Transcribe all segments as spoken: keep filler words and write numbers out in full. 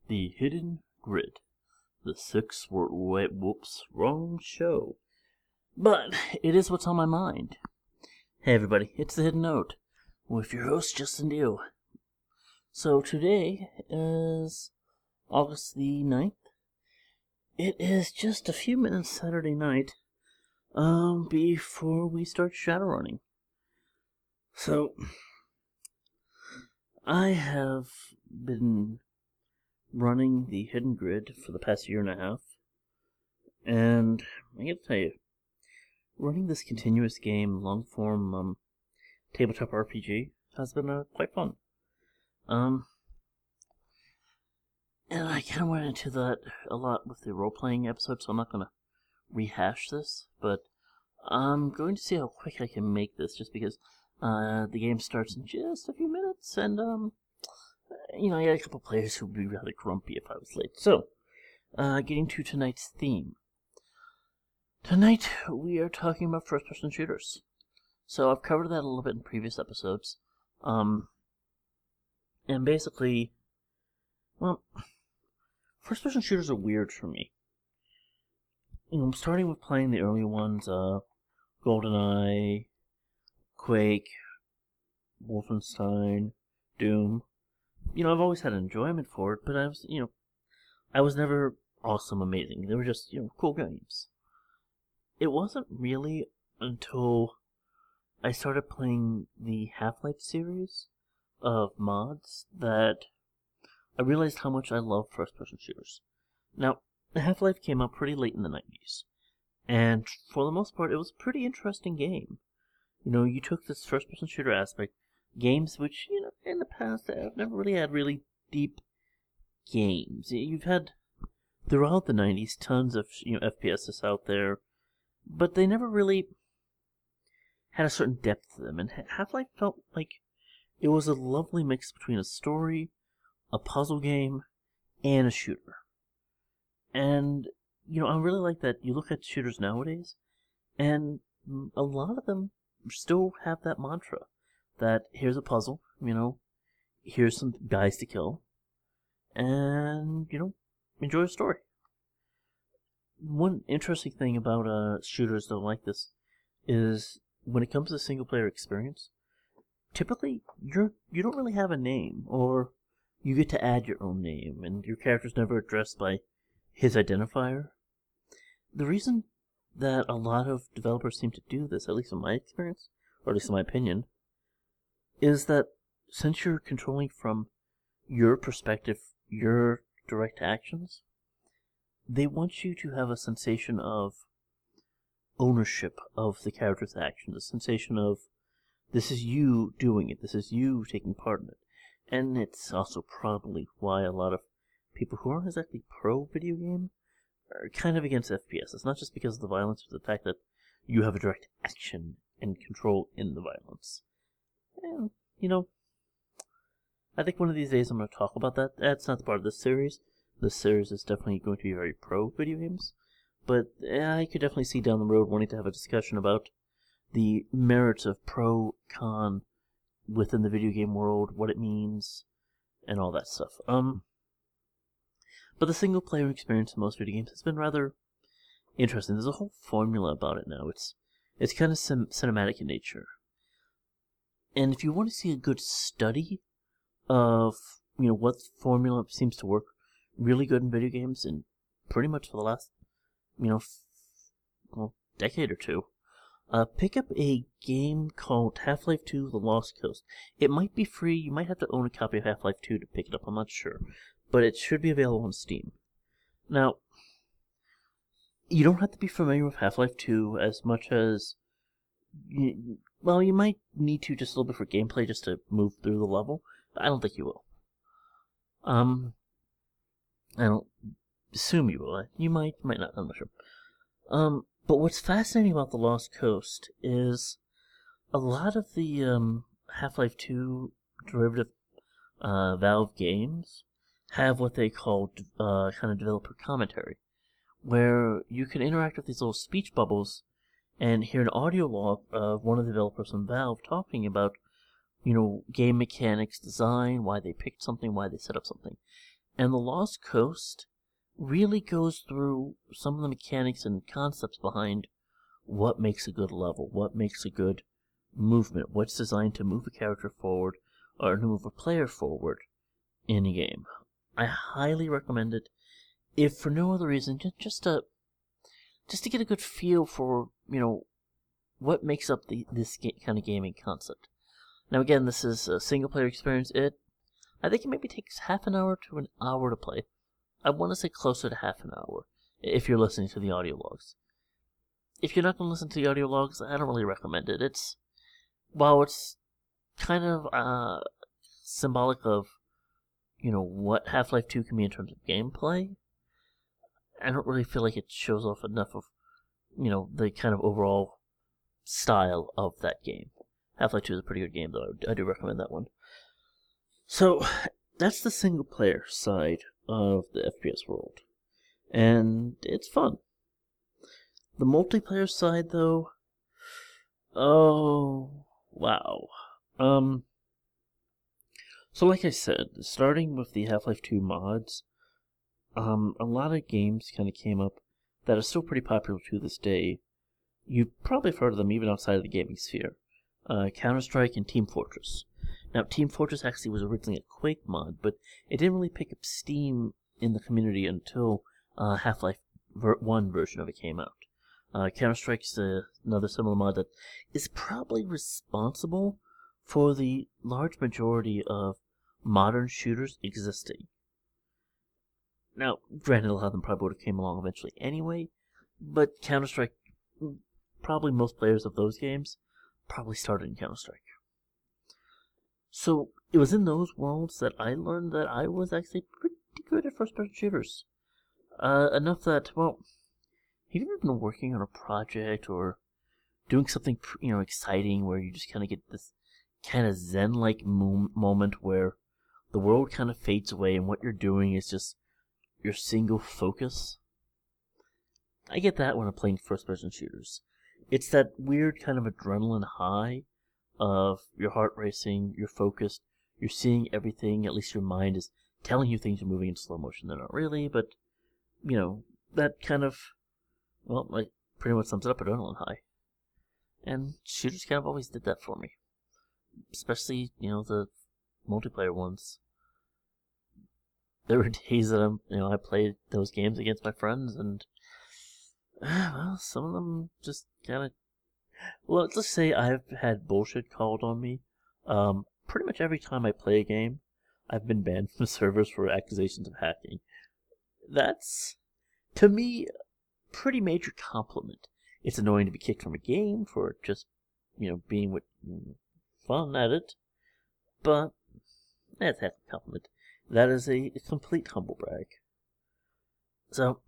The Hidden Grid. The six word wait, whoops, wrong show. But it is what's on my mind. Hey everybody, it's The Hidden Note with your host Justin Dew. So today is August the ninth. It is just a few minutes Saturday night um, before we start Shadowrunning. So, I have been running the Hidden Grid for the past year and a half, and I gotta tell you, running this continuous game, long-form um, tabletop R P G has been uh, quite fun. Um, and I kind of went into that a lot with the role-playing episode, so I'm not gonna rehash this, but I'm going to see how quick I can make this, just because uh, the game starts in just a few minutes, and um. You know, I had a couple players who would be rather grumpy if I was late. So, uh, getting to tonight's theme. Tonight, we are talking about first-person shooters. So, I've covered that a little bit in previous episodes. Um, and basically, well, first-person shooters are weird for me. You know, I'm starting with playing the early ones, uh, GoldenEye, Quake, Wolfenstein, Doom. You know, I've always had enjoyment for it, but I was, you know, I was never awesome, amazing. They were just, you know, cool games. It wasn't really until I started playing the Half-Life series of mods that I realized how much I love first-person shooters. Now, Half-Life came out pretty late in the nineties, and for the most part, it was a pretty interesting game. You know, you took this first-person shooter aspect, games which, you know, in the past I've never really had really deep games. You've had, throughout the nineties, tons of, you know, F P Ss out there, but they never really had a certain depth to them. And Half-Life felt like it was a lovely mix between a story, a puzzle game, and a shooter. And, you know, I really like that you look at shooters nowadays, and a lot of them still have that mantra. That here's a puzzle, you know, here's some guys to kill, and, you know, enjoy a story. One interesting thing about uh, shooters, though, like this, is when it comes to single-player experience, typically, you're, you don't really have a name, or you get to add your own name, and your character's never addressed by his identifier. The reason that a lot of developers seem to do this, at least in my experience, or at least in my opinion, is that since you're controlling from your perspective, your direct actions, they want you to have a sensation of ownership of the character's actions, a sensation of this is you doing it, this is you taking part in it. And it's also probably why a lot of people who aren't exactly pro video game are kind of against F P S. It's not just because of the violence, but the fact that you have a direct action and control in the violence. And, you know, I think one of these days I'm going to talk about that. That's not part of this series. This series is definitely going to be very pro video games. But I could definitely see down the road wanting to have a discussion about the merits of pro-con within the video game world, what it means, and all that stuff. Um, But the single-player experience in most video games has been rather interesting. There's a whole formula about it now. It's, it's kind of sim- cinematic in nature. And if you want to see a good study of, you know, what formula seems to work really good in video games, and pretty much for the last, you know, f- well, decade or two, uh, pick up a game called Half-Life two: The Lost Coast. It might be free. You might have to own a copy of Half-Life two to pick it up. I'm not sure, but it should be available on Steam. Now, you don't have to be familiar with Half-Life two as much as you, well, you might need to just a little bit for gameplay just to move through the level, but I don't think you will. Um, I don't assume you will. You might, might not, I'm not sure. Um, but what's fascinating about The Lost Coast is a lot of the um, Half-Life two derivative uh, Valve games have what they call uh, kind of developer commentary, where you can interact with these little speech bubbles and hear an audio log of one of the developers from Valve talking about, you know, game mechanics, design, why they picked something, why they set up something. And The Lost Coast really goes through some of the mechanics and concepts behind what makes a good level, what makes a good movement, what's designed to move a character forward or to move a player forward in a game. I highly recommend it, if for no other reason, just, just to just to get a good feel for, you know, what makes up the this ga- kind of gaming concept. Now, again, this is a single-player experience. It, I think it maybe takes half an hour to an hour to play. I want to say closer to half an hour, if you're listening to the audio logs. If you're not going to listen to the audio logs, I don't really recommend it. It's, while it's kind of uh, symbolic of, you know, what Half-Life two can be in terms of gameplay, I don't really feel like it shows off enough of, you know, the kind of overall style of that game. Half-Life two is a pretty good game, though. I do recommend that one. So, that's the single-player side of the F P S world. And it's fun. The multiplayer side, though, oh, wow. Um, so like I said, starting with the Half-Life two mods, um, a lot of games kind of came up that are still pretty popular to this day. You've probably heard of them even outside of the gaming sphere. Uh, Counter-Strike and Team Fortress. Now, Team Fortress actually was originally a Quake mod, but it didn't really pick up steam in the community until uh, Half-Life one version of it came out. Uh, Counter-Strike is uh, another similar mod that is probably responsible for the large majority of modern shooters existing. Now, granted, a lot of them probably would have came along eventually anyway, but Counter-Strike, probably most players of those games, probably started in Counter-Strike. So, it was in those worlds that I learned that I was actually pretty good at first-person shooters. Uh, enough that, well, have you ever been working on a project or doing something, you know, exciting where you just kind of get this kind of zen-like mo- moment where the world kind of fades away and what you're doing is just your single focus? I get that when I'm playing first-person shooters. It's that weird kind of adrenaline high of your heart racing, you're focused, you're seeing everything, at least your mind is telling you things are moving in slow motion. They're not really, but, you know, that kind of, well, like, pretty much sums it up, adrenaline high. And shooters kind of always did that for me. Especially, you know, the multiplayer ones. There were days that I'm, you know, I played those games against my friends, and well, some of them just kind of. Well, let's just say I've had bullshit called on me. Um, pretty much every time I play a game, I've been banned from servers for accusations of hacking. That's, to me, a pretty major compliment. It's annoying to be kicked from a game for just, you know, being with fun at it, but that's half a compliment. That is a, a complete humble brag. So,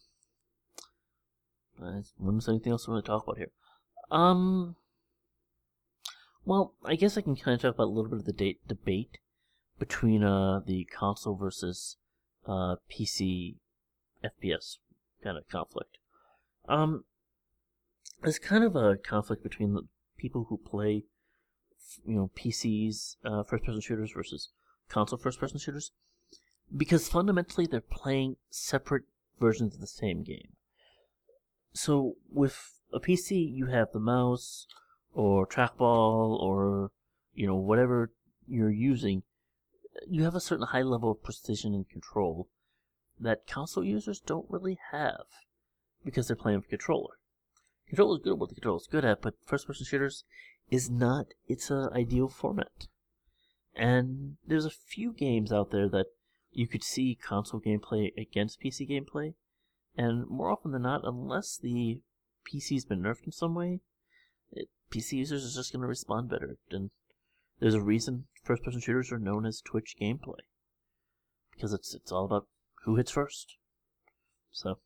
I wouldn't say anything else I want to talk about here. Um, well, I guess I can kind of talk about a little bit of the date debate between uh the console versus uh P C F P S kind of conflict. Um, there's kind of a conflict between the people who play, you know, P Cs uh, first-person shooters versus console first-person shooters, because fundamentally they're playing separate versions of the same game. So with a P C, you have the mouse or trackball or, you know, whatever you're using. You have a certain high level of precision and control that console users don't really have because they're playing with a controller. Controller is good at what the controller is good at, but first-person shooters is not its uh, ideal format. And there's a few games out there that you could see console gameplay against P C gameplay, and more often than not, unless the P C's been nerfed in some way, it, P C users are just going to respond better. And there's a reason first-person shooters are known as Twitch gameplay, because it's it's all about who hits first. So,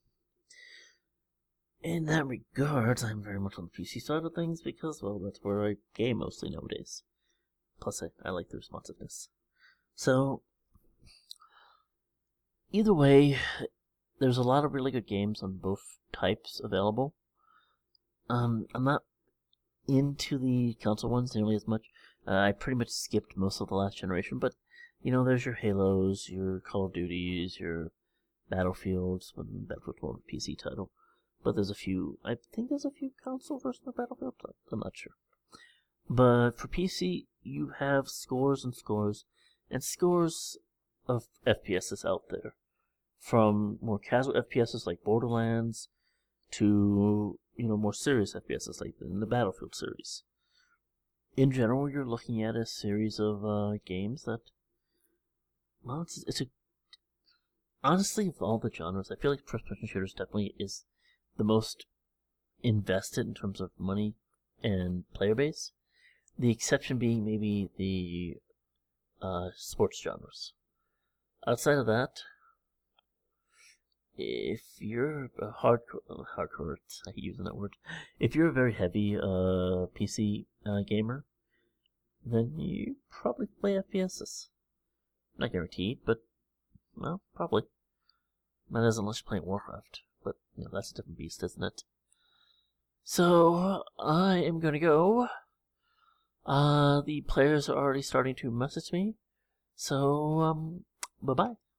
in that regard, I'm very much on the P C side of things because, well, that's where I game mostly nowadays. Plus, I, I like the responsiveness. So, either way, there's a lot of really good games on both types available. Um, I'm not into the console ones nearly as much. Uh, I pretty much skipped most of the last generation, but You know, there's your Halos, your Call of Duties, your Battlefields, well, Battlefield's more of a P C title. But there's a few, I think there's a few console versions of Battlefield, I'm not sure. But for P C, you have scores and scores and scores of F P Ss out there. From more casual F P Ss like Borderlands to, you know, more serious F P Ss like in the Battlefield series. In general, you're looking at a series of uh, games that, well, it's, it's a, honestly, of all the genres, I feel like first-person shooters definitely is the most invested in terms of money and player base. The exception being maybe the uh, sports genres. Outside of that, if you're a hardcore, hardcore, I hate using that word. If you're a very heavy uh, P C uh, gamer, then you probably play F P Ss. Not guaranteed, but, well, probably. That is unless you're playing Warcraft, but, you know, that's a different beast, isn't it? So, I am gonna go. Uh, the players are already starting to message me, so, um, bye-bye.